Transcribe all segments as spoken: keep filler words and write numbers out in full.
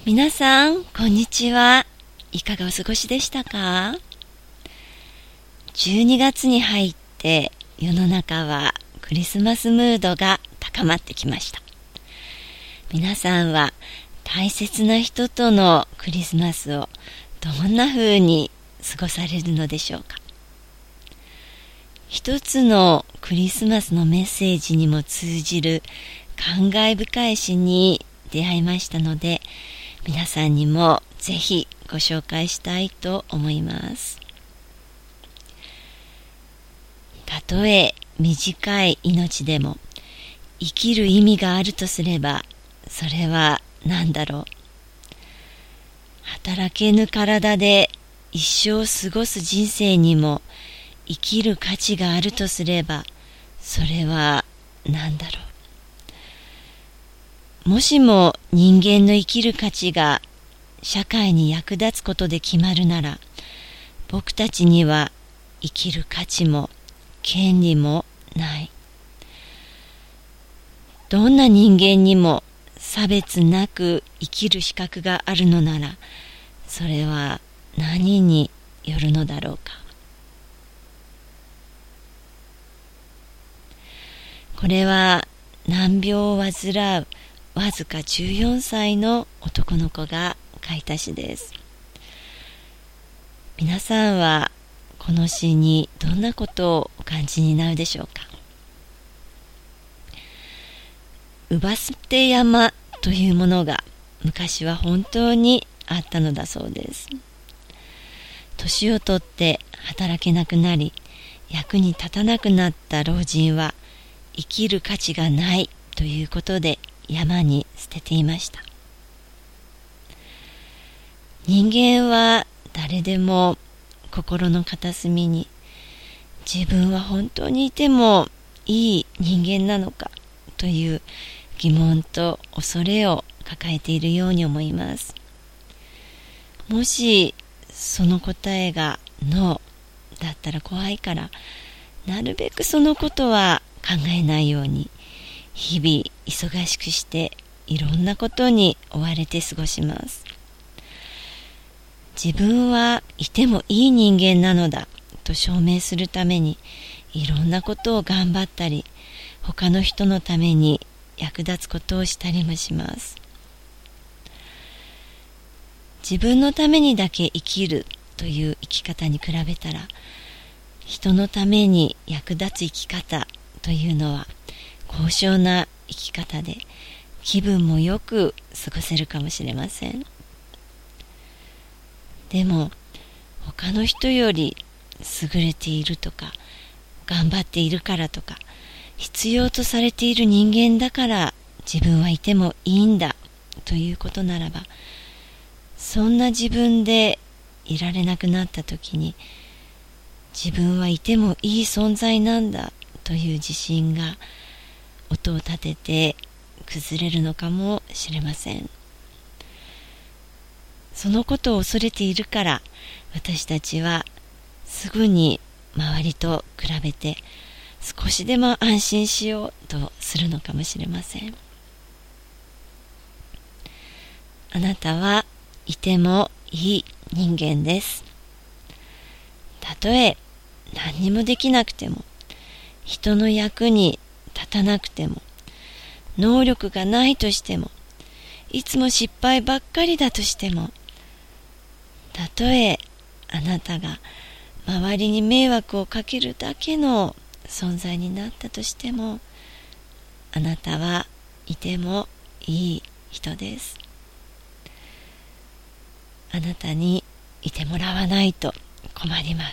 皆さん、こんにちは。いかがお過ごしでしたか？じゅうにがつに入って世の中はクリスマスムードが高まってきました。皆さんは大切な人とのクリスマスをどんな風に過ごされるのでしょうか。一つのクリスマスのメッセージにも通じる感慨深い詩に出会いましたので、皆さんにもぜひご紹介したいと思います。たとえ短い命でも生きる意味があるとすれば、それは何だろう。働けぬ体で一生過ごす人生にも生きる価値があるとすれば、それは何だろう。もしも人間の生きる価値が社会に役立つことで決まるなら、僕たちには生きる価値も権利もない。どんな人間にも差別なく生きる資格があるのなら、それは何によるのだろうか。これは難病を患うわずかじゅうよんさいの男の子が書いた詩です。皆さんはこの詩にどんなことをお感じになるでしょうか。姥捨て山というものが昔は本当にあったのだそうです。年をとって働けなくなり、役に立たなくなった老人は生きる価値がないということで山に捨てていました。人間は誰でも心の片隅に、自分は本当にいてもいい人間なのかという疑問と恐れを抱えているように思います。もしその答えがノーだったら怖いから、なるべくそのことは考えないように、日々忙しくしていろんなことに追われて過ごします。自分はいてもいい人間なのだと証明するために、いろんなことを頑張ったり、他の人のために役立つことをしたりもします。自分のためにだけ生きるという生き方に比べたら、人のために役立つ生き方というのは高尚な生き方で、気分もよく過ごせるかもしれません。でも他の人より優れているとか、頑張っているからとか、必要とされている人間だから自分はいてもいいんだということならば、そんな自分でいられなくなった時に、自分はいてもいい存在なんだという自信が音を立てて崩れるのかもしれません。そのことを恐れているから、私たちはすぐに周りと比べて少しでも安心しようとするのかもしれません。あなたはいてもいい人間です。たとえ何にもできなくても、人の役に立たなくても、能力がないとしても、いつも失敗ばっかりだとしても、たとえあなたが周りに迷惑をかけるだけの存在になったとしても、あなたはいてもいい人です。あなたにいてもらわないと困ります。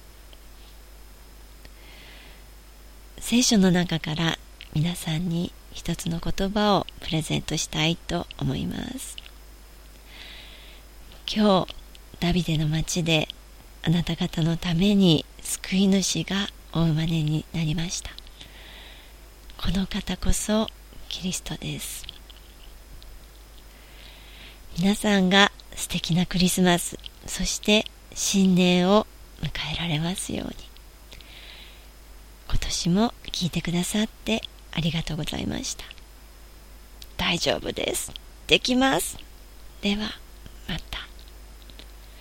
聖書の中から皆さんに一つの言葉をプレゼントしたいと思います。今日ダビデの町であなた方のために救い主がお生まれになりました。この方こそキリストです。皆さんが素敵なクリスマス、そして新年を迎えられますように。今年も聞いてくださってありがとうございました。大丈夫です。できます。 では。